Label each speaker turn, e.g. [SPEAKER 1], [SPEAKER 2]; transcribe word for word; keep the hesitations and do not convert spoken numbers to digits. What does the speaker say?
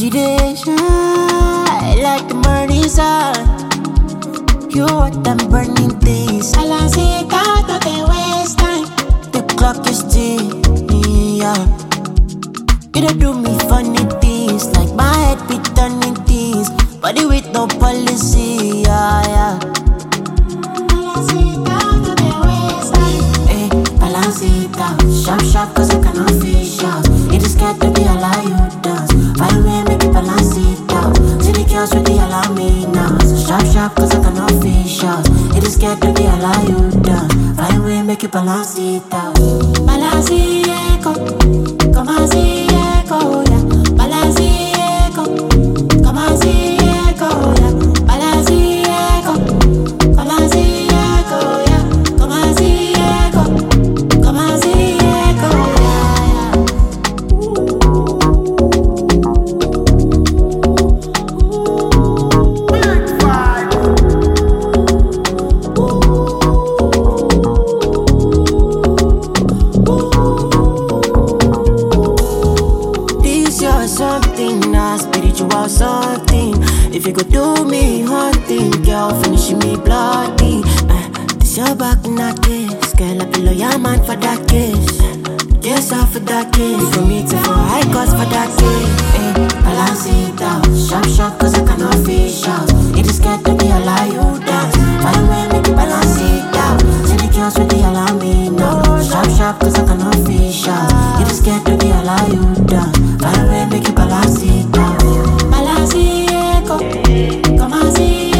[SPEAKER 1] you dey shine like the morning sun. You what them burning things.
[SPEAKER 2] I like see that no dey waste time.
[SPEAKER 1] The clock is ticking, yeah. You dey do me funny things, like my head be turning things. Body with no policy, yeah, yeah.
[SPEAKER 2] I like see that no dey waste time.
[SPEAKER 1] Hey, balance it out, sharp sharp 'cause I cannot fish out. It is scared to be allow you dance. Find way make it balance it out. See the girls with the allow me now. So sharp sharp 'cause I cannot fish out. It is scared to be allow you dance. Find way make it balance it out.
[SPEAKER 2] Balance it, go. Come and see it, go, yeah. Balance it, go. Come and see it, go, yeah. Balance it, go. Come and see it, go, yeah. Come and see it, go. Come and see it, go, yeah.
[SPEAKER 1] This your something, nah, spiritual something. If you could do me hunting, girl, finishing me bloody. Uh, this your back knockers, girl, I below your man for that kiss. Yes, off for that kiss. For me to for high cost for that kiss. Hey, balance it out, sharp sharp 'cause I cannot fish out. It is scared to be allow you dance. Find way make you balance it out. See the girls with the allow me now. Sharp sharp 'cause I cannot fish out. It is scared to be allow you dance. Find way make you balance it out.
[SPEAKER 2] Balance it, go. Come and see